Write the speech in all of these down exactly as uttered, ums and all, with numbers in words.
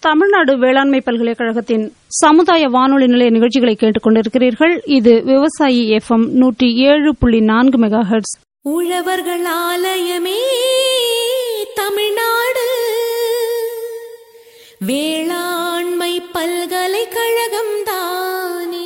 தமிழ்நாடு வேளாண்மை பல்கலைக்கழகத்தின் சமுதாய வானொலி நிலைய நிகழ்ச்சிகளை கேட்டுக் கொண்டிருக்கிறீர்கள். இது விவசாயி எஃப் எம் நூற்றி ஏழு புள்ளி நான்கு மெகா ஹெர்ட்ஸ். உழவர்கள் ஆலயமே தமிழ்நாடு வேளாண்மை பல்கலைக்கழகம் தானே.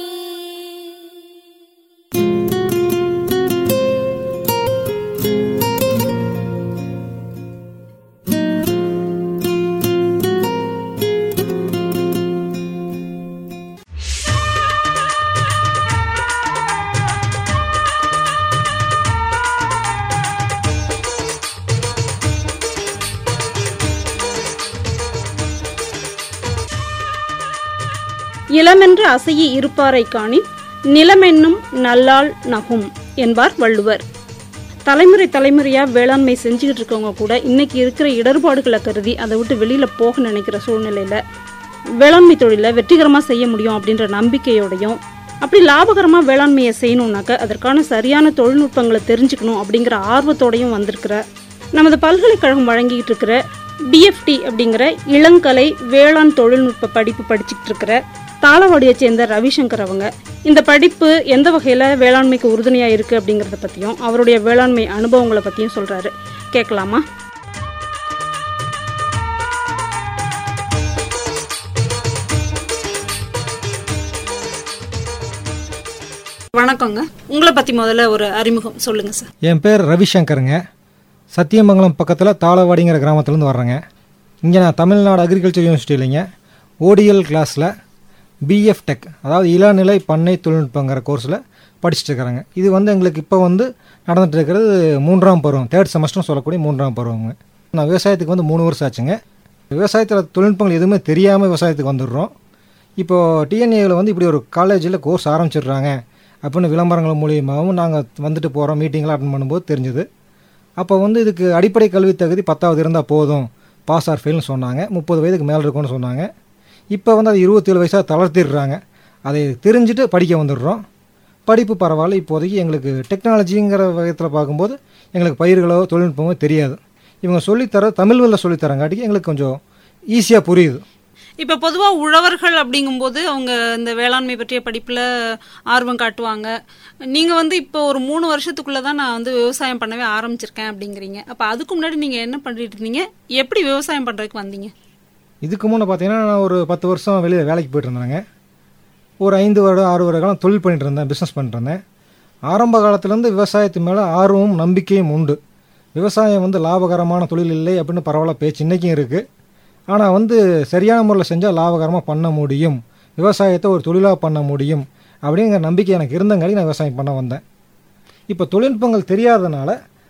இளமென்று அசையி இருப்பாரை காணின் நிலமென்னும் நல்லாள் நகும் என்பார் வள்ளுவர். தலைமுறை தலைமுறையா வேளாண்மை செஞ்சுக்கிட்டு இருக்கவங்க கூட இன்னைக்கு இருக்கிற இடர்பாடுகளை கருதி அதை விட்டு வெளியில போக நினைக்கிற சூழ்நிலையில வேளாண்மை தொழிலை வெற்றிகரமா செய்ய முடியும் அப்படின்ற நம்பிக்கையோடையும், அப்படி லாபகரமா வேளாண்மையை செய்யணும்னாக்க அதற்கான சரியான தொழில்நுட்பங்களை தெரிஞ்சுக்கணும் அப்படிங்கிற ஆர்வத்தோடையும் வந்திருக்கிற நமது பல்கலைக்கழகம் வழங்கிட்டு இருக்கிற பிஎஃப்டி அப்படிங்கிற இளங்கலை வேளாண் தொழில்நுட்ப படிப்பு படிச்சுட்டு இருக்கிற தாளவாடியை சேர்ந்த ரவிசங்கர் அவங்க இந்த படிப்பு எந்த வகையில வேளாண்மைக்கு உறுதுணையா இருக்கு அப்படிங்கறத பத்தியும் அவருடைய வேளாண்மை அனுபவங்களை பத்தியும் சொல்றாரு. கேட்கலாமா? வணக்கங்க. உங்களை பத்தி முதல்ல ஒரு அறிமுகம் சொல்லுங்க சார். என் பேர் ரவிசங்கருங்க. சத்தியமங்கலம் பக்கத்தில் தாளவாடிங்கிற கிராமத்துலேருந்து வர்றேங்க. இங்கே நான் தமிழ்நாடு அக்ரிகல்ச்சர் யூனிவர்சிட்டியிலைங்க ஓடிஎல் கிளாஸில் பிஎஃப் டெக், அதாவது இளநிலை பண்ணை தொழில்நுட்பங்கிற கோர்ஸில் படிச்சுட்டு இருக்கிறேங்க. இது வந்து எங்களுக்கு இப்போ வந்து நடந்துகிட்டு இருக்கிறது மூன்றாம் பருவம், தேர்ட் செமஸ்டர்னு சொல்லக்கூடிய மூன்றாம் பருவங்க. நான் விவசாயத்துக்கு வந்து மூணு வருஷம் ஆச்சுங்க. விவசாயத்தில் தொழில்நுட்பங்கள் எதுவுமே தெரியாமல் விவசாயத்துக்கு வந்துடுறோம். இப்போது டிஎன்ஏவில் வந்து இப்படி ஒரு காலேஜில் கோர்ஸ் ஆரம்பிச்சிடுறாங்க அப்படின்னு விளம்பரங்கள் மூலியமாகவும் நாங்கள் வந்துட்டு போகிறோம், மீட்டிங்கெலாம் அட்டன் பண்ணும்போது தெரிஞ்சுது. அப்போ வந்து இதுக்கு அடிப்படை கல்வி தகுதி பத்தாவது இருந்தால் போதும், பாஸ் ஆர் ஃபெயில்னு சொன்னாங்க. முப்பது வயதுக்கு மேலே இருக்கும்னு சொன்னாங்க. இப்போ வந்து அது இருபத்தேழு வயசாக தளர்த்திடுறாங்க. அதை தெரிஞ்சுட்டு படிக்க வந்துடுறோம். படிப்பு பரவாயில்ல. இப்போதைக்கு எங்களுக்கு டெக்னாலஜிங்கிற வகையில் பார்க்கும்போது எங்களுக்கு பயிர்களோ தொழில்நுட்பமோ தெரியாது. இவங்க சொல்லித்தர தமிழ் வழியில் சொல்லித்தரங்காட்டிக்கு எங்களுக்கு கொஞ்சம் ஈஸியாக புரியுது. இப்போ பொதுவாக உழவர்கள் அப்படிங்கும்போது அவங்க இந்த வேளாண்மை பற்றிய படிப்பில் ஆர்வம் காட்டுவாங்க. நீங்கள் வந்து இப்போ ஒரு மூணு வருஷத்துக்குள்ளே தான் நான் வந்து விவசாயம் பண்ணவே ஆரம்பிச்சிருக்கேன் அப்படிங்கிறீங்க. அப்போ அதுக்கு முன்னாடி நீங்கள் என்ன பண்ணிட்டு இருந்தீங்க? எப்படி விவசாயம் பண்ணுறதுக்கு வந்தீங்க? இதுக்கு முன்னே பார்த்தீங்கன்னா நான் ஒரு பத்து வருஷம் வெளியில் வேலைக்கு போய்ட்டு இருந்தாங்க. ஒரு ஐந்து வருடம் ஆறு வருட காலம் தொழில் பண்ணிட்டு இருந்தேன், பிஸ்னஸ் பண்ணிட்டு இருந்தேன். ஆரம்ப காலத்துலேருந்து விவசாயத்து மேலே ஆர்வமும் நம்பிக்கையும் உண்டு. விவசாயம் வந்து லாபகரமான தொழில் இல்லை அப்படின்னு பரவாயில்ல பேச்சு இன்றைக்கும் இருக்குது. ஆனால் வந்து சரியான முறையில் செஞ்சால் லாபகரமாக பண்ண முடியும், விவசாயத்தை ஒரு தொழிலாக பண்ண முடியும் அப்படிங்கிற நம்பிக்கை எனக்கு இருந்தங்காடி நான் விவசாயம் பண்ண வந்தேன். இப்போ தொழில்நுட்பங்கள் தெரியாதனால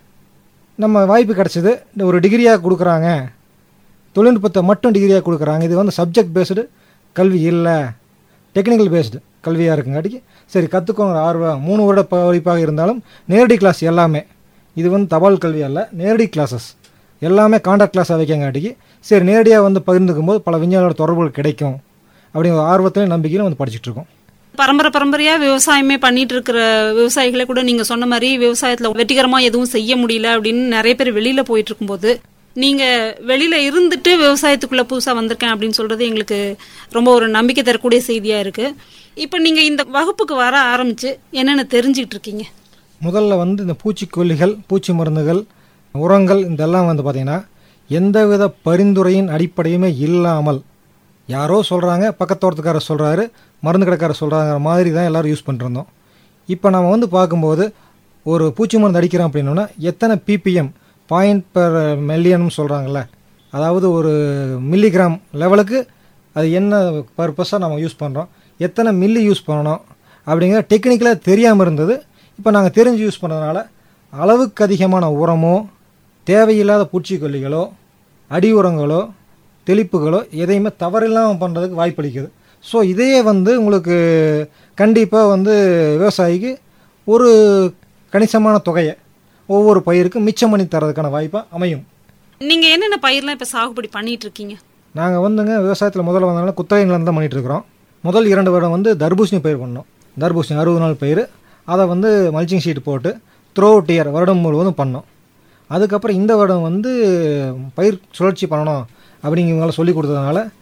நம்ம வாய்ப்பு கிடச்சிது. இந்த ஒரு டிகிரியாக கொடுக்குறாங்க, தொழில்நுட்பத்தை மட்டும் டிகிரியாக கொடுக்குறாங்க. இது வந்து சப்ஜெக்ட் பேஸ்டு கல்வி இல்லை, டெக்னிக்கல் பேஸ்டு கல்வியாக இருக்குங்காட்டிக்கு சரி கற்றுக்கோங்கிற ஆர்வம். மூணு வருட படிப்பாக இருந்தாலும் நேரடி கிளாஸ் எல்லாமே, இது வந்து தபால் கல்வி அல்ல, நேரடி கிளாஸஸ் எல்லாமே கான்டாக்ட் கிளாஸாக வைக்கங்காட்டிக்கு சரி நேரடியாக வந்து பகிர்ந்துக்கும் போது பல விஞ்ஞானோட தொடர்புகள் கிடைக்கும் அப்படிங்கிற ஆர்வத்திலையும் நம்பிக்கையிலும் வந்து படிச்சுட்டு இருக்கோம். பரம்பரை பரம்பரையா விவசாயமே பண்ணிட்டு இருக்கிற விவசாயிகளை கூட நீங்க சொன்ன மாதிரி விவசாயத்துல வெற்றிகரமா எதுவும் செய்ய முடியல அப்படின்னு நிறைய பேர் வெளியில போயிட்டு இருக்கும்போது நீங்க வெளியில இருந்துட்டு விவசாயத்துக்குள்ள புதுசா வந்திருக்கேன் அப்படின்னு சொல்றது எங்களுக்கு ரொம்ப ஒரு நம்பிக்கை தரக்கூடிய செய்தியா இருக்கு. இப்ப நீங்க இந்த வகுப்புக்கு வர ஆரம்பிச்சு என்னென்ன தெரிஞ்சுக்கிட்டு இருக்கீங்க? முதல்ல வந்து இந்த பூச்சிக்கொல்லிகள், பூச்சி மருந்துகள், உரங்கள் இதெல்லாம் வந்து பார்த்தீங்கன்னா எந்தவித பரிந்துரையின் அடிப்படையுமே இல்லாமல் யாரோ சொல்கிறாங்க, பக்கத்தோட்டத்துக்காரர் சொல்கிறாரு, மருந்து கடைக்காரர் சொல்கிறாங்கிற மாதிரி தான் எல்லோரும் யூஸ் பண்ணிருந்தோம். இப்போ நம்ம வந்து பார்க்கும்போது ஒரு பூச்சி மருந்து அடிக்கிறோம் அப்படின்னோன்னா எத்தனை பிபிஎம், பாயிண்ட் பெர் மில்லியன்னு சொல்கிறாங்கல்ல, அதாவது ஒரு மில்லிகிராம் லெவலுக்கு அது என்ன பர்பஸாக நம்ம யூஸ் பண்ணுறோம், எத்தனை மில்லி யூஸ் பண்ணணும் அப்படிங்கிற டெக்னிக்கலாக தெரியாமல் இருந்தது. இப்போ நாங்கள் தெரிஞ்சு யூஸ் பண்ணுறதுனால அளவுக்கு அதிகமான உரமோ தேவையில்லாத பூச்சிக்கொல்லிகளோ அடி உரங்களோ தெளிப்புகளோ எதையுமே தவறில்லாமல் பண்ணுறதுக்கு வாய்ப்பளிக்குது. ஸோ இதையே வந்து உங்களுக்கு கண்டிப்பாக வந்து விவசாயிக்கு ஒரு கணிசமான தொகையை ஒவ்வொரு பயிருக்கும் மிச்சம் பண்ணி தரதுக்கான வாய்ப்பாக அமையும். நீங்கள் என்னென்ன பயிரெலாம் இப்போ சாகுபடி பண்ணிகிட்டு இருக்கீங்க? நாங்கள் வந்துங்க விவசாயத்தில் முதல்ல வந்தனால குத்தகை நிலம் தான் பண்ணிகிட்ருக்குறோம். முதல் இரண்டு வருடம் வந்து தர்பூசணி பயிர் பண்ணோம். தர்பூசணி அறுபது நாள் பயிர், அதை வந்து மல்ச்சிங் ஷீட் போட்டு த்ரோ அவுட் இயர் வருடம் முழுவதும் பண்ணோம். அதுக்கப்புறம் இந்த வருடம் வந்து பயிர் சுழற்சி பண்ணணும் அப்படிங்கிறவங்களால சொல்லி கொடுத்ததுனால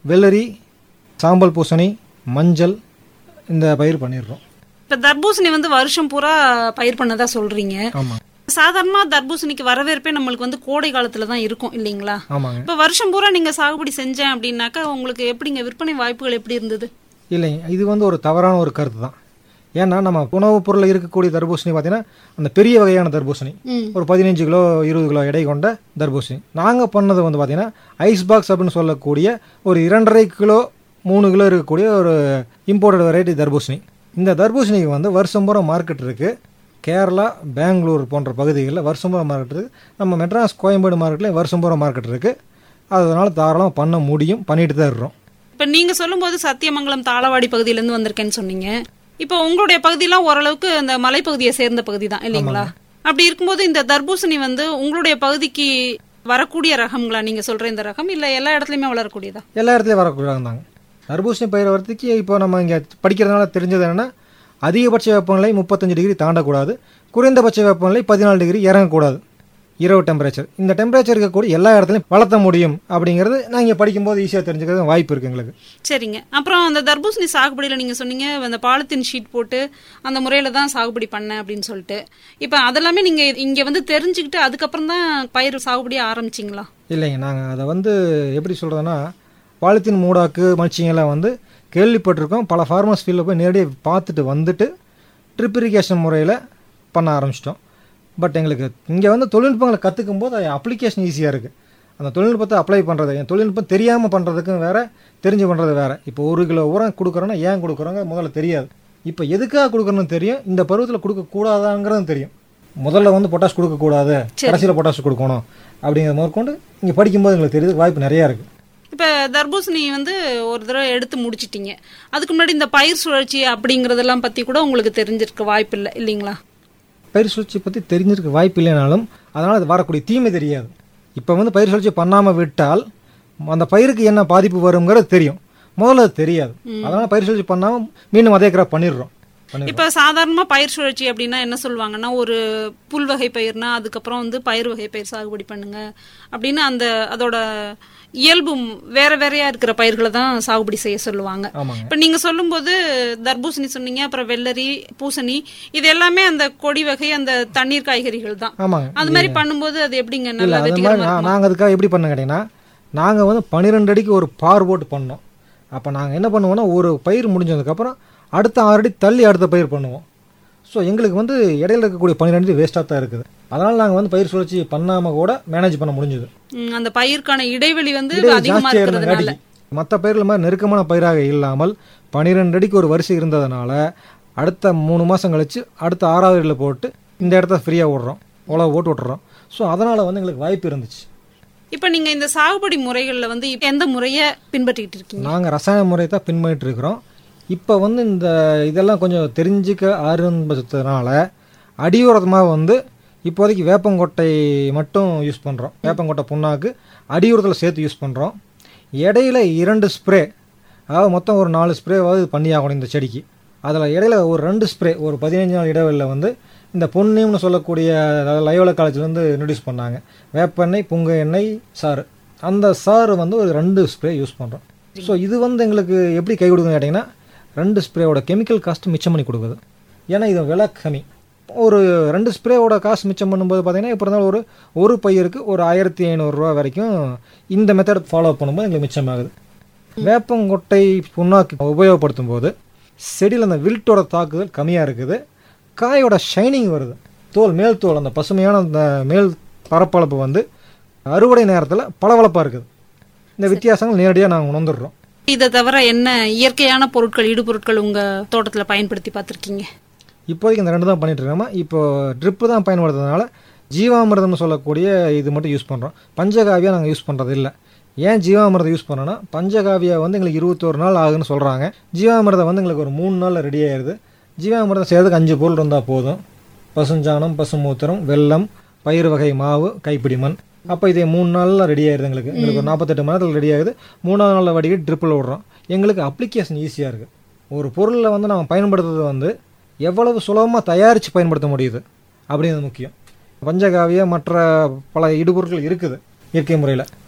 வெள்ளரி, சாம்பல் பூசணி, மஞ்சள் இந்த பயிர் பண்ணிடுறோம். இப்போ தர்பூசணி வந்து வருஷம் பூரா பயிர் பண்ணதா சொல்றீங்க. ஆமாம். சாதாரணமாக தர்பூசணிக்கு வரவேற்பே நம்மளுக்கு வந்து கோடை காலத்துல தான் இருக்கும் இல்லைங்களா? ஆமாங்க. இப்போ வருஷம் பூரா நீங்க சாகுபடி செஞ்சேன் அப்படின்னாக்கா உங்களுக்கு எப்படிங்க விற்பனை வாய்ப்புகள் எப்படி இருந்தது? இல்லைங்க, இது வந்து ஒரு தவறான ஒரு கருத்து தான். ஏன்னா நம்ம உணவுப் பொருளில் இருக்கக்கூடிய தர்பூசணி பார்த்தீங்கன்னா அந்த பெரிய வகையான தர்பூசணி, ஒரு பதினஞ்சு கிலோ இருபது கிலோ எடை கொண்ட தர்பூசணி. நாங்கள் பண்ணது வந்து பார்த்தீங்கன்னா ஐஸ் பாக்ஸ் அப்படின்னு சொல்லக்கூடிய ஒரு இரண்டரை கிலோ மூணு கிலோ இருக்கக்கூடிய ஒரு இம்போர்ட்டட் வெரைட்டி தர்பூசணி. இந்த தர்பூசணிக்கு வந்து வருஷம் பூரா மார்க்கெட் இருக்குது. கேரளா, பெங்களூர் போன்ற பகுதிகளில் வருஷம் பூரா மார்க்கெட் இருக்குது. நம்ம மெட்ராஸ், கோயம்பேடு மார்க்கெட்லேயும் வருஷம் பூரா மார்க்கெட் இருக்குது. அதனால் தாராளமாக பண்ண முடியும், பண்ணிட்டு தான் இருக்கிறோம். இப்போ நீங்கள் சொல்லும்போது சத்தியமங்கலம் தாளவாடி பகுதியிலேருந்து வந்திருக்கேன்னு சொன்னீங்க. இப்போ உங்களுடைய பகுதியெல்லாம் ஓரளவுக்கு அந்த மலைப்பகுதியை சேர்ந்த பகுதி தான் இல்லைங்களா? அப்படி இருக்கும்போது இந்த தர்பூசணி வந்து உங்களுடைய பகுதிக்கு வரக்கூடிய ரகங்களா நீங்க சொல்ற இந்த ரகம், இல்ல எல்லா இடத்துலயுமே வளரக்கூடியதா? எல்லா இடத்துலயும் வரக்கூடிய ரகம் தாங்க. தர்பூசணி பயிர் வரதுக்கு இப்போ நம்ம இங்கே படிக்கிறதுனால தெரிஞ்சது என்னன்னா, அதிகபட்ச வெப்பநிலை முப்பத்தஞ்சு டிகிரி தாண்டக்கூடாது, குறைந்தபட்ச வெப்பநிலை பதினாலு டிகிரி இறங்கக்கூடாது. இரவு டெம்பரேச்சர், இந்த டெம்பரேச்சர் இருக்கக்கூடிய எல்லா இடத்துலையும் வளர்த்த முடியும் அப்படிங்கிறது நான் இங்கே படிக்கும்போது ஈஸியாக தெரிஞ்சுக்கிறது வாய்ப்பு இருக்குது எங்களுக்கு. சரிங்க. அப்புறம் அந்த தர்பூசணி சாகுபடியில் நீங்கள் சொன்னீங்க அந்த பாலித்தீன் ஷீட் போட்டு அந்த முறையில் தான் சாகுபடி பண்ணேன் அப்படின்னு சொல்லிட்டு, இப்போ அதெல்லாமே நீங்கள் இங்கே வந்து தெரிஞ்சுக்கிட்டு அதுக்கப்புறம் தான் பயிர் சாகுபடியாக ஆரம்பிச்சிங்களா? இல்லைங்க, நாங்கள் அதை வந்து எப்படி சொல்கிறதுன்னா, பாலித்தீன் மூடாக்கு மல்ச்சிங்கெல்லாம் வந்து கேள்விப்பட்டிருக்கோம். பல ஃபார்மர்ஸ் ஃபீல்டில் போய் நேரடியாக பார்த்துட்டு வந்துட்டு ட்ரிப் இரிகேஷன் முறையில் பண்ண ஆரம்பிச்சிட்டோம். பட் எங்களுக்கு இங்கே வந்து தொழில்நுட்பங்களை கற்றுக்கும் போது அது அப்ளிகேஷன் ஈஸியாக இருக்குது. அந்த தொழில்நுட்பத்தை அப்ளை பண்ணுறது, என் தொழில்நுட்பம் தெரியாமல் பண்ணுறதுக்கும் வேறு, தெரிஞ்சு பண்ணுறது வேறு. இப்போ ஒரு கிலோ உரம் கொடுக்குறோன்னா ஏன் கொடுக்குறோங்க முதல்ல தெரியாது. இப்போ எதுக்காக கொடுக்குறோன்னு தெரியும், இந்த பருவத்தில் கொடுக்கக்கூடாதாங்கிறதும் தெரியும். முதல்ல வந்து பொட்டாஷ் கொடுக்கக்கூடாது, கடைசியில் பொட்டாஷ் கொடுக்கணும் அப்படிங்கிற முதற்கொண்டு இங்கே படிக்கும்போது எங்களுக்கு தெரியுது வாய்ப்பு நிறையா இருக்குது. இப்போ தர்பூசணி வந்து ஒரு தடவை எடுத்து முடிச்சிட்டிங்க, அதுக்கு முன்னாடி இந்த பயிர் சுழற்சி அப்படிங்கிறதெல்லாம் பற்றி கூட உங்களுக்கு தெரிஞ்சிருக்க வாய்ப்பு இல்லை இல்லைங்களா? பயிர் சுழற்சி பற்றி தெரிஞ்சிருக்க வாய்ப்பு இல்லைனாலும் அதனால் அது வரக்கூடிய தீமை தெரியாது. இப்போ வந்து பயிர் சுழற்சி பண்ணாமல் விட்டால் அந்த பயிருக்கு என்ன பாதிப்பு வருங்கிறது தெரியும், முதல்ல அது தெரியாது. அதனால் பயிர் சுழற்சி பண்ணாமல் மீண்டும் அதே கிராப் பண்ணிடுறோம். இப்போ சாதாரணமாக பயிர் சுழற்சி அப்படின்னா என்ன சொல்லுவாங்கன்னா, ஒரு புல் வகை பயிர்னா அதுக்கப்புறம் வந்து பயிர் வகை பயிர் சாகுபடி பண்ணுங்க அப்படின்னு அந்த அதோட இயல்பு வேற வேறையா இருக்கிற பயிர்களை தான் சாகுபடி செய்ய சொல்லுவாங்க. இப்ப நீங்க சொல்லும் போது தர்பூசணி சொன்னீங்க, அப்புறம் வெள்ளரி, பூசணி, இது எல்லாமே அந்த கொடி வகை அந்த தண்ணீர் காய்கறிகள் தான். அது மாதிரி பண்ணும்போது அது எப்படிங்க நல்லா வெற்றிகரமா? நாங்க அதுக்காக எப்படி பண்ண கேட்டீங்கன்னா, நாங்க வந்து பன்னிரெண்டு அடிக்கு ஒரு பார் போட்டு பண்ணோம். அப்ப நாங்க என்ன பண்ணுவோம்னா, ஒரு பயிர் முடிஞ்சதுக்கு அப்புறம் அடுத்த ஆறு அடி தள்ளி அடுத்த பயிர் பண்ணுவோம். ஸோ எங்களுக்கு வந்து இடையில இருக்கக்கூடிய பன்னிரெண்டு வேஸ்டாக தான் இருக்குது. அதனால நாங்கள் வந்து பயிர் சுழற்சி பண்ணாமல் கூட மேனேஜ் பண்ண முடிஞ்சது. அந்த பயிர்க்கான இடைவெளி வந்து ஜாஸ்தியாக இருந்ததுனால மற்ற பயிர்கள் மாதிரி நெருக்கமான பயிராக இல்லாமல் பன்னிரெண்டு அடிக்கு ஒரு வரிசை இருந்ததுனால அடுத்த மூணு மாதம் கழிச்சு அடுத்த ஆறாவது அடியில் போட்டு இந்த இடத்த ஃப்ரீயாக விடுறோம், உழவு ஓட்டு விட்டுறோம். ஸோ அதனால் வந்து எங்களுக்கு வாய்ப்பு இருந்துச்சு. இப்போ நீங்கள் இந்த சாகுபடி முறைகளில் வந்து எந்த முறையை பின்பற்றிட்டு இருக்கீங்க? நாங்கள் ரசாயன முறை தான் பின்பற்றிட்டு இருக்கிறோம். இப்போ வந்து இந்த இதெல்லாம் கொஞ்சம் தெரிஞ்சுக்க ஆரம்பிச்சதுனால அடியுரமாக வந்து இப்போதைக்கு வேப்பங்கொட்டை மட்டும் யூஸ் பண்ணுறோம். வேப்பங்கொட்டை புண்ணாக்கு அடியுரத்தில் சேர்த்து யூஸ் பண்ணுறோம். இடையில இரண்டு ஸ்ப்ரே, அதாவது மொத்தம் ஒரு நாலு ஸ்ப்ரேவாவது பண்ணி ஆகணும் இந்த செடிக்கு. அதில் இடையில ஒரு ரெண்டு ஸ்ப்ரே ஒரு பதினஞ்சு நாள் இடைவெளியில் வந்து இந்த பொன்னியம்னு சொல்லக்கூடிய, அதாவது லயோலா காலேஜ்லேருந்து இன்ட்ரடியூஸ் பண்ணாங்க வேப்பெண்ணெய், புங்க எண்ணெய் சாறு. அந்த சாறு வந்து ஒரு ரெண்டு ஸ்ப்ரே யூஸ் பண்ணுறோம். ஸோ இது வந்து எங்களுக்கு எப்படி கை கொடுக்குன்னு கேட்டிங்கன்னா, ரெண்டு ஸ்ப்ரேவோட கெமிக்கல் காஸ்ட் மிச்சம் பண்ணி கொடுக்குது. ஏன்னா இது விலை கம்மி. ஒரு ரெண்டு ஸ்ப்ரேவோட காஸ்ட் மிச்சம் பண்ணும்போது பார்த்தீங்கன்னா இப்போ இருந்தாலும் ஒரு ஒரு பயிருக்கு ஒரு ஆயிரத்தி ஐநூறுரூவா வரைக்கும் இந்த மெத்தட் ஃபாலோ பண்ணும்போது எங்களுக்கு மிச்சமாகுது. வேப்பங்கொட்டை புண்ணாக்கு உபயோகப்படுத்தும் போது செடியில் அந்த வில்ட்டோட தாக்குதல் கம்மியாக இருக்குது, காயோட ஷைனிங் வருது, தோல் மேல் தோல் அந்த பசுமையான அந்த மேல் பரப்பளப்பு வந்து அறுவடை நேரத்தில் பளபளப்பாக இருக்குது. இந்த வித்தியாசங்கள் நேரடியாக நாங்கள் உணர்ந்துடுறோம். இதை தவிர என்ன இயற்கையான பொருட்கள், இடுபொருட்கள் உங்கள் தோட்டத்தில் பயன்படுத்தி பார்த்துருக்கீங்க? இப்போதைக்கு இந்த ரெண்டு தான் பண்ணிட்டு இருக்கோமா. இப்போ ட்ரிப்பு தான் பயன்படுத்துறதுனால ஜீவாமிர்தம்னு சொல்லக்கூடிய இது மட்டும் யூஸ் பண்ணுறோம். பஞ்சகாவியா நாங்கள் யூஸ் பண்ணுறது இல்லை. ஏன் ஜீவாமிர்தம் யூஸ் பண்ணோன்னா, பஞ்சகாவியா வந்து எங்களுக்கு இருபத்தோரு நாள் ஆகுன்னு சொல்கிறாங்க. ஜீவாமிர்தம் வந்து எங்களுக்கு ஒரு மூணு நாளில் ரெடி ஆயிடுது. ஜீவாமிர்தம் செய்கிறதுக்கு அஞ்சு பொருள் இருந்தால் போதும். பசுஞ்சாணம், பசுமூத்திரம், வெல்லம், பயிர் வகை மாவு, கைப்பிடி மண். அப்போ இதே மூணு நாளில் ரெடி ஆயிடுது. எங்களுக்கு எங்களுக்கு ஒரு நாற்பத்தெட்டு மணி நேரத்தில் ரெடி ஆகுது. மூணாவது நாளில் வடிகட்டி ட்ரிப்பில் விடுறோம். எங்களுக்கு அப்ளிகேஷன் ஈஸியாக இருக்குது. ஒரு பொருளை வந்து நம்ம பயன்படுத்துறது வந்து எவ்வளவு சுலபமாக தயாரித்து பயன்படுத்த முடியுது அப்படிங்கிறது முக்கியம். பஞ்சகாவிய மற்ற பல இடுபொருட்கள் இருக்குது இயற்கை முறையில்.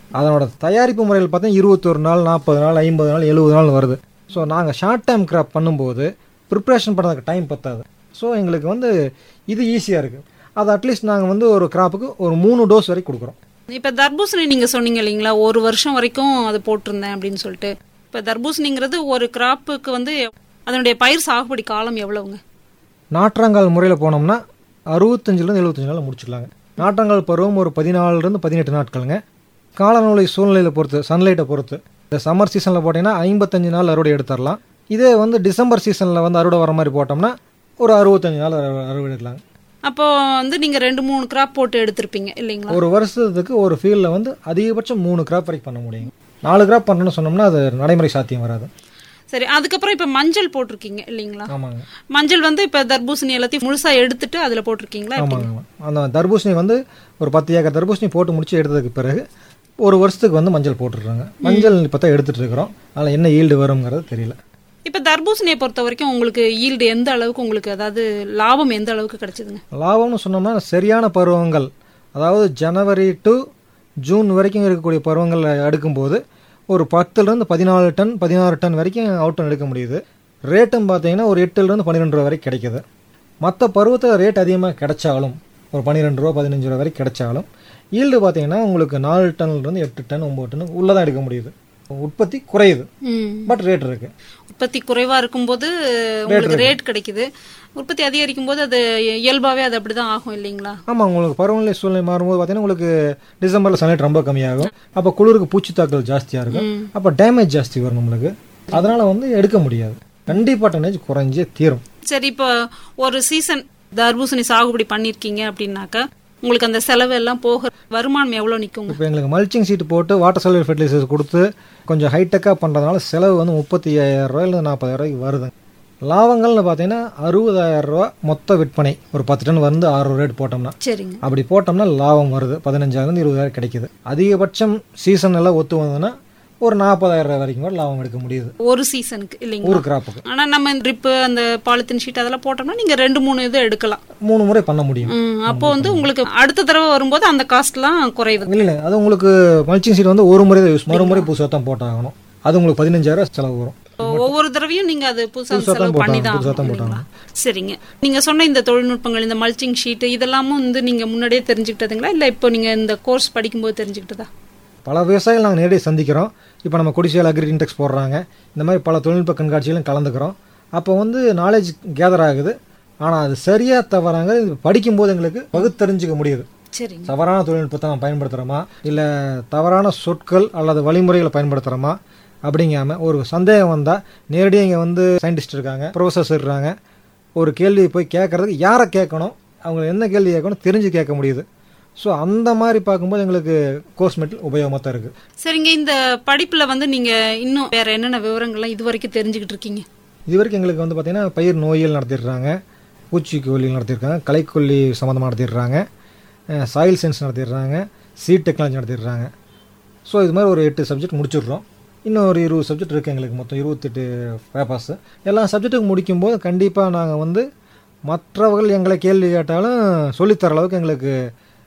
அதனோட தயாரிப்பு முறையில் பார்த்தா இருபத்தொரு நாள் நாற்பது நாள் ஐம்பது நாள் எழுபது நாள் வருது. ஸோ நாங்கள் ஷார்ட் டைம் கிராப் பண்ணும்போது ப்ரிப்ரேஷன் பண்ணுறதுக்கு டைம் பத்தாது. ஸோ எங்களுக்கு வந்து இது ஈஸியாக இருக்குது. அது அட்லீஸ்ட் நாங்கள் வந்து ஒரு கிராப்புக்கு ஒரு மூணு டோஸ் வரைக்கும் கொடுக்குறோம். இப்போ தர்பூசணி நீங்கள் சொன்னீங்க இல்லைங்களா, ஒரு வருஷம் வரைக்கும் அது போட்டிருந்தேன் அப்படின்னு சொல்லிட்டு. இப்போ தர்பூசணிங்கிறது ஒரு கிராப்புக்கு வந்து அதனுடைய பயிர் சாகுபடி காலம் எவ்வளவுங்க? நாற்றாங்கால் முறையில் போனோம்னா அறுபத்தஞ்சிலேருந்து எழுபத்தஞ்சு நாள் முடிச்சுக்கலாங்க. நாற்றாங்கால் பருவம் ஒரு பதினாலுலேருந்து பதினெட்டு நாட்களுங்க. காலநிலை சூழ்நிலையை பொறுத்து, சன்லைட்டை பொறுத்து. இந்த சம்மர் சீசனில் போட்டிங்கன்னா ஐம்பத்தஞ்சு நாள் அறுவடை எடுத்துடலாம். இதே வந்து டிசம்பர் சீசனில் வந்து அறுவடை வர மாதிரி போட்டோம்னா ஒரு அறுபத்தஞ்சு நாள் அறுவடை எடுக்கலாங்க. அப்போ வந்து நீங்கள் ரெண்டு மூணு கிராப் போட்டு எடுத்திருப்பீங்க இல்லைங்களா? ஒரு வருஷத்துக்கு ஒரு ஃபீல்டில் வந்து அதிகபட்சம் மூணு கிராப் வரைக்கும் பண்ண முடியும். நாலு கிராப் பண்ணணும்னு சொன்னோம்னா அது நடைமுறை சாத்தியம் வராது. சரி, அதுக்கப்புறம் இப்போ மஞ்சள் போட்டிருக்கீங்க இல்லைங்களா? ஆமாங்க. மஞ்சள் வந்து இப்போ தர்பூசணி எல்லாத்தையும் முழுசாக எடுத்துட்டு அதில் போட்டிருக்கீங்களா? ஆமாங்க. அந்த தர்பூசணி வந்து ஒரு பத்து ஏக்கர் தர்பூசணி போட்டு முடிச்சு எடுத்ததுக்கு பிறகு ஒரு வருஷத்துக்கு வந்து மஞ்சள் போட்டுடுறாங்க. மஞ்சள் இப்போ தான் எடுத்துகிட்டு இருக்கிறோம். அதில் என்ன ஈல்டு வருங்கிறது தெரியல. இப்போ தர்பூசணியை பொறுத்த வரைக்கும் உங்களுக்கு ஈல்டு எந்த அளவுக்கு, உங்களுக்கு அதாவது லாபம் எந்த அளவுக்கு கிடைச்சதுங்க? லாபம்னு சொன்னோம்னா சரியான பருவங்கள், அதாவது ஜனவரி டு ஜூன் வரைக்கும் இருக்கக்கூடிய பருவங்கள் எடுக்கும்போது ஒரு பத்துலேருந்து பதினாலு டன் பதினாறு டன் வரைக்கும் அவுட்டன் எடுக்க முடியுது. ரேட்டும் பார்த்தீங்கன்னா ஒரு எட்டுலேருந்து பன்னிரெண்டு ரூபா வரைக்கும் கிடைக்கிது. மற்ற பருவத்தில் ரேட் அதிகமாக கிடைச்சாலும் ஒரு பன்னிரெண்டு ரூபா பதினஞ்சு ரூபா வரைக்கும் கிடைச்சாலும் ஈல்டு பார்த்தீங்கன்னா உங்களுக்கு நாலு டன்லேருந்து எட்டு டன் ஒம்பது டன் உள்ளே தான் எடுக்க முடியுது. உற்பத்தி குறையுது, பட் ரேட் இருக்கு. உற்பத்தி குறைவா இருக்கும்போது உங்களுக்கு ரேட் கிடைக்குது. உற்பத்தி அதிகரிக்கும் போது அது இயல்பாவே அது அப்படிதான் ஆகும் இல்லைங்களா? ஆமா, உங்களுக்கு பருவநிலை சூழ்நிலை மாறும்போது பார்த்தீங்கன்னா உங்களுக்கு டிசம்பர்ல சன்லைட் ரொம்ப கம்மியாகும். அப்போ குளிருக்கு பூச்சி தாக்கல் ஜாஸ்தியா இருக்கும். அப்போ டேமேஜ் ஜாஸ்தி வரும் நம்மளுக்கு. அதனால வந்து எடுக்க முடியாது. கண்டிப்பா டனேஜ் குறைஞ்சே தீரும். சரி, இப்போ ஒரு சீசன் தர்பூசணி சாகுபடி பண்ணிருக்கீங்க அப்படின்னாக்கா உங்களுக்கு அந்த செலவு எல்லாம் போக வருமானம் எவ்வளோ நிற்கும்? இப்போ எங்களுக்கு மல்ச்சிங் சீட் போட்டு வாட்டர் சாலிட் ஃபெர்டிலைசர்ஸ் கொடுத்து கொஞ்சம் ஹைடெக்காக பண்ணுறதுனால செலவு வந்து முப்பத்தி ஐயாயிரம் ரூபாயிலிருந்து நாற்பதாயிரம் ரூபாய்க்கு வருது. லாபங்கள்னு பார்த்தீங்கன்னா அறுபதாயிரம் ரூபா மொத்த விற்பனை. ஒரு பத்து டன் வந்து ஆறு ரேட் போட்டோம்னா, சரிங்க, அப்படி போட்டோம்னா லாபம் வருது. பதினஞ்சாயிரம் இருபதாயிரம் கிடைக்குது. அதிகபட்சம் சீசன் எல்லாம் ஒத்து வந்ததுன்னா ஒரு நாற்பதாயிரம் ரூபாய் வரைக்கும் கூட லாபம் எடுக்க முடியுது ஒரு சீசனுக்கு இல்லைங்க, ஒரு கிராப்புக்கு. ஆனா நம்ம ட்ரிப் அந்த பாலித்தீன் ஷீட் அதெல்லாம் போட்டோம்னா நீங்க ரெண்டு மூணு இது எடுக்கலாம், மூணு முறை பண்ண முடியும். அப்போ வந்து உங்களுக்கு அடுத்த தடவை வரும்போது அந்த காஸ்ட்லாம் குறைவு இல்லை. அது உங்களுக்கு மல்ச்சிங் சீட் வந்து ஒரு முறை தான் யூஸ், மறுமுறை புதுசாக தான் போட்டாகணும். அது உங்களுக்கு பதினஞ்சாயிரம் செலவு வரும். ஒவ்வொரு தடவையும் நீங்க அது புதுசா செலவு பண்ணி தான் போட்டாங்க. சரிங்க, நீங்க சொன்ன இந்த தொழில்நுட்பங்கள், இந்த மல்ச்சிங் ஷீட் இதெல்லாமும் வந்து நீங்க முன்னாடியே தெரிஞ்சுக்கிட்டதுங்களா இல்ல இப்போ நீங்க இந்த கோர்ஸ் படிக்கும்போது தெரிஞ்சுக்கிட்டதா? பல விவசாயிகள் நாங்கள் நேரடியாக சந்திக்கிறோம். இப்போ நம்ம கொடிசியால் அக்ரி இன்டெக்ஸ் போடுறாங்க, இந்த மாதிரி பல தொழில்நுட்ப கண்காட்சிகளும் கலந்துக்கிறோம். அப்போ வந்து நாலேஜ் கேதர் ஆகுது. ஆனால் அது சரியா தவறாங்க படிக்கும்போது எங்களுக்கு பகுத்தறிஞ்சிக்க முடியுது. தவறான தொழில்நுட்பத்தை நம்ம பயன்படுத்துகிறோமா இல்லை தவறான சொற்கள் அல்லது வழிமுறைகளை பயன்படுத்துகிறோமா அப்படிங்காம ஒரு சந்தேகம் வந்தால் நேரடியாக இங்கே வந்து சயின்டிஸ்ட் இருக்காங்க, ப்ரொஃபஸர்ஸ் இருக்காங்க. ஒரு கேள்வி போய் கேட்கறதுக்கு யாரை கேட்கணும், அவங்க என்ன கேள்வி கேட்கணும் தெரிஞ்சு கேட்க முடியுது. ஸோ அந்த மாதிரி பார்க்கும்போது எங்களுக்கு கோர்ஸ் மெட்டீரியல் உபயோகமாக தான் இருக்குது. சரிங்க, இந்த படிப்பில் வந்து நீங்கள் இன்னும் வேறு என்னென்ன விவரங்கள்லாம் இது வரைக்கும் தெரிஞ்சுக்கிட்டு இருக்கீங்க? இது வரைக்கும் எங்களுக்கு வந்து பார்த்திங்கன்னா பயிர் நோயியல் நடத்திடுறாங்க, பூச்சிக்கொல்லிகள் நடத்திருக்காங்க, களைக்கொல்லி சம்மந்தமாக நடத்திடுறாங்க, சாயில் சயின்ஸ் நடத்திடுறாங்க, சீட் டெக்னாலஜி நடத்திடுறாங்க. ஸோ இது மாதிரி ஒரு எட்டு சப்ஜெக்ட் முடிச்சிடுறோம். இன்னும் ஒரு இருபது சப்ஜெக்ட் இருக்குது எங்களுக்கு, மொத்தம் இருபத்தெட்டு பேப்பர்ஸு. எல்லா சப்ஜெக்ட்டுக்கு முடிக்கும்போது கண்டிப்பாக நாங்கள் வந்து மற்றவர்கள் எங்களை கேள்வி கேட்டாலும் சொல்லித்தர அளவுக்கு எங்களுக்கு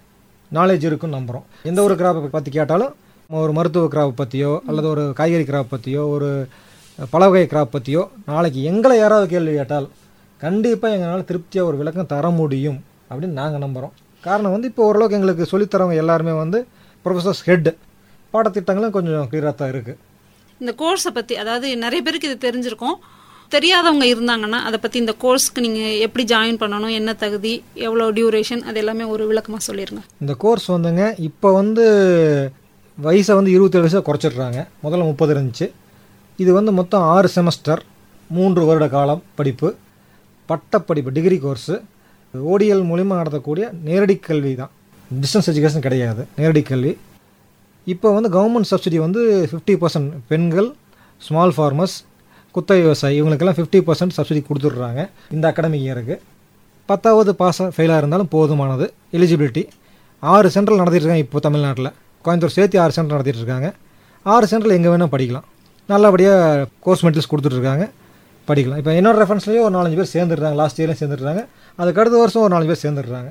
நாலேஜ் இருக்குன்னு நம்புகிறோம். எந்த ஒரு கிராப்பை பற்றி கேட்டாலும், ஒரு மருத்துவ கிராப்பை பற்றியோ அல்லது ஒரு காய்கறி கிராப் பற்றியோ ஒரு பல வகை கிராப் பற்றியோ நாளைக்கு எங்களை யாராவது கேள்வி கேட்டால் கண்டிப்பாக எங்களால் திருப்தியாக ஒரு விளக்கம் தர முடியும் அப்படின்னு நாங்கள் நம்புகிறோம். காரணம் வந்து இப்போ ஓரளவுக்கு எங்களுக்கு சொல்லித்தரவங்க எல்லாருமே வந்து ப்ரொஃபஸர்ஸ் ஹெட், பாடத்திட்டங்களும் கொஞ்சம் கிளியராக தான் இருக்குது. இந்த கோர்ஸை பற்றி, அதாவது நிறைய பேருக்கு இது தெரிஞ்சிருக்கும், தெரியாதவங்க இருந்தாங்கன்னா அதை பற்றி இந்த கோர்ஸ்க்கு நீங்கள் எப்படி ஜாயின் பண்ணணும், என்ன தகுதி, எவ்வளோ டியூரேஷன், அது எல்லாமே ஒரு விளக்கமாக சொல்லிடுங்க. இந்த கோர்ஸ் வந்துங்க இப்போ வந்து வயசை வந்து இருபத்தேழு வயசாக குறைச்சிடுறாங்க. முதல்ல முப்பது இருந்துச்சு. இது வந்து மொத்தம் ஆறு செமஸ்டர், மூன்று வருட காலம் படிப்பு, பட்டப்படிப்பு, டிகிரி கோர்ஸு. ஓடிஎல் மூலிமா நடத்தக்கூடிய நேரடி கல்வி தான், டிஸ்டன்ஸ் எஜுகேஷன் கிடையாது, நேரடி கல்வி. இப்போ வந்து கவர்மெண்ட் சப்சிடி வந்து ஃபிஃப்டி பர்சன்ட் பெண்கள், ஸ்மால் ஃபார்மர்ஸ், குத்தகை விவசாயி இவங்களுக்கெல்லாம் ஃபிஃப்டி பர்சன்ட் சப்சிடி கொடுத்துட்றாங்க இந்த அகாடமிக் இயருக்கு. பத்தாவது பாஸ் ஃபெயிலாக இருந்தாலும் போதுமானது எலிஜிபிலிட்டி. ஆறு சென்ட்ரல் நடத்திட்டு இருக்காங்க இப்போ தமிழ்நாட்டில், கோயம்புத்தூர் சேர்த்து ஆறு சென்டர் நடத்திட்டு இருக்காங்க. ஆறு சென்டரில் எங்கே வேணால் படிக்கலாம், நல்லபடியாக கோர்ஸ் மெட்டீரியல்ஸ் கொடுத்துட்ருக்காங்க, படிக்கலாம். இப்போ என்னோட ரெஃபரன்ஸ்லேயே ஒரு நாலஞ்சு பேர் சேர்ந்துடுறாங்க, லாஸ்ட் இயர்லேயும் சேர்ந்துடுறாங்க, அதுக்கு அடுத்த வருஷம் ஒரு நாலு பேர் சேர்ந்துடுறாங்க.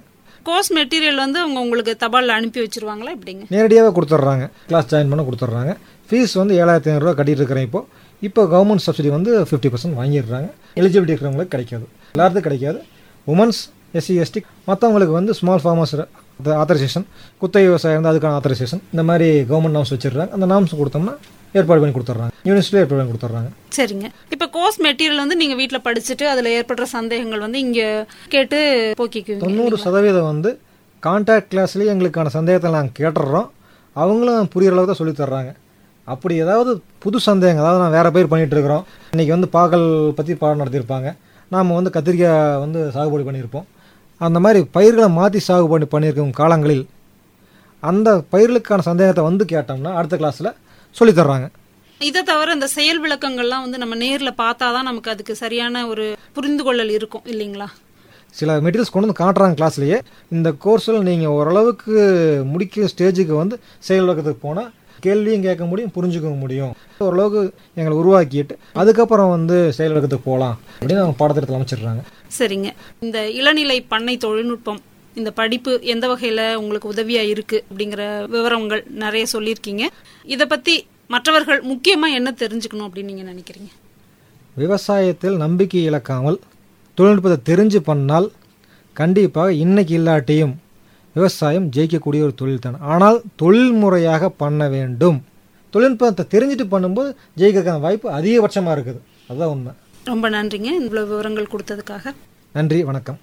கோர்ஸ் மெட்டீரியல் வந்து அவங்க உங்களுக்கு தபாலில் அனுப்பி வச்சிருவாங்களா எப்படிங்க? நேரடியாகவே கொடுத்துட்றாங்க, கிளாஸ் ஜாயின் பண்ண கொடுத்துட்றாங்க. ஃபீஸ் வந்து ஏழாயிரத்தி ஐநூறுரூவா கட்டிட்டு இருக்கிறேன். இப்போ இப்போ கவர்மெண்ட் சப்சிடி வந்து ஃபிஃப்டி பர்சன்ட் வாங்கிடுறாங்க. எலிஜிபிலிட்டி இருக்கிறவங்களுக்கு கிடைக்காது, எல்லாத்துக்கும் கிடைக்காது. உமன்ஸ், எஸ்சி எஸ்டி, மற்றவங்களுக்கு வந்து ஸ்மால் ஃபார்மர்ஸ் ஆத்தரைசேஷன், குத்தகை விவசாயம் வந்து அதுக்கான ஆத்தரைசேஷன், இந்த மாதிரி கவர்மெண்ட் நாம்ஸ் வச்சிடுறாங்க. அந்த நாம்ஸ் கொடுத்தோம்னா ஏற்பாடு பண்ணி கொடுத்துட்றாங்க, யூனிவர்சிட்டியில் ஏற்பாடு பண்ணி கொடுத்துட்றாங்க. சரிங்க. இப்போ கோர்ஸ் மெட்டீரியல் வந்து நீங்கள் வீட்டில் படிச்சுட்டு அதில் ஏற்படுற சந்தேகங்கள் வந்து இங்கே கேட்டு போக்கிக்குவீங்க. தொண்ணூறு சதவீதம் வந்து கான்டாக்ட் கிளாஸ்லேயே எங்களுக்கான சந்தேகத்தை நாங்கள் கேட்டுடுறோம். அவங்களும் புரிகிற அளவுக்கு தான் சொல்லித் தர்றாங்க. அப்படி ஏதாவது புது சந்தேகம், அதாவது நான் வேறு பயிர் பண்ணிகிட்டு இருக்கிறோம், இன்றைக்கி வந்து பாகல் பற்றி பாடம் நடத்தியிருப்பாங்க, நாம் வந்து கத்திரிக்காய் வந்து சாகுபடி பண்ணியிருப்போம். அந்த மாதிரி பயிர்களை மாற்றி சாகுபடி பண்ணியிருக்கும் காலங்களில் அந்த பயிர்களுக்கான சந்தேகத்தை வந்து கேட்டோம்னா அடுத்த கிளாஸில் சொல்லித்தர்றாங்க. இதை தவிர இந்த செயல் விளக்கங்கள்லாம் வந்து நம்ம நேரில் பார்த்தா தான் நமக்கு அதுக்கு சரியான ஒரு புரிந்து கொள்ளல் இருக்கும் இல்லைங்களா? சில மெட்டீரியல்ஸ் கொண்டு வந்து காட்டுறாங்க கிளாஸ்லேயே. இந்த கோர்ஸில் நீங்கள் ஓரளவுக்கு முடிக்கிற ஸ்டேஜுக்கு வந்து செயல் விளக்கத்துக்கு போனால் கேள்வியும் கேட்க முடியும், புரிஞ்சுக்க முடியும். ஓரளவுக்கு எங்களை உருவாக்கிட்டு அதுக்கப்புறம் வந்து செயல் விளக்கத்துக்கு போகலாம் அப்படின்னு அவங்க பாடத்திட்டத்தில் அமைச்சிடுறாங்க. சரிங்க. இந்த இளநிலை பண்ணை தொழில்நுட்பம் இந்த படிப்பு எந்த வகையில் உங்களுக்கு உதவியாக இருக்குது அப்படிங்கிற விவரங்கள் நிறைய சொல்லியிருக்கீங்க. இதை பற்றி மற்றவர்கள் முக்கியமாக என்ன தெரிஞ்சுக்கணும் அப்படின்னு நீங்கள் நினைக்கிறீங்க? விவசாயத்தில் நம்பிக்கை இழக்காமல் தொழில்நுட்பத்தை தெரிஞ்சு பண்ணால் கண்டிப்பாக இன்னைக்கு இல்லாட்டியும் விவசாயம் ஜெயிக்கக்கூடிய ஒரு தொழில் தான். ஆனால் தொழில் முறையாக பண்ண வேண்டும். தொழில்நுட்பத்தை தெரிஞ்சுட்டு பண்ணும்போது ஜெயிக்கிறதுக்கான வாய்ப்பு அதிகபட்சமாக இருக்குது. அதுதான் உண்மை. ரொம்ப நன்றிங்க இவ்வளோ விவரங்கள் கொடுத்ததுக்காக. நன்றி, வணக்கம்.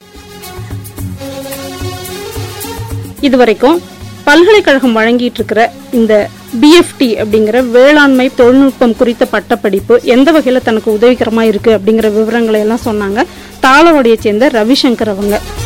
இதுவரைக்கும் பல்கலைக்கழகம் வழங்கிட்டு இருக்கிற இந்த பிஎஃப்டி அப்படிங்கிற வேளாண்மை தொழில்நுட்பம் குறித்த பட்டப்படிப்பு எந்த வகையில் தனக்கு உதவிகரமாக இருக்குது அப்படிங்கிற விவரங்களை எல்லாம் சொன்னாங்க தாளவாடியை சேர்ந்த ரவிசங்கர் அவங்க.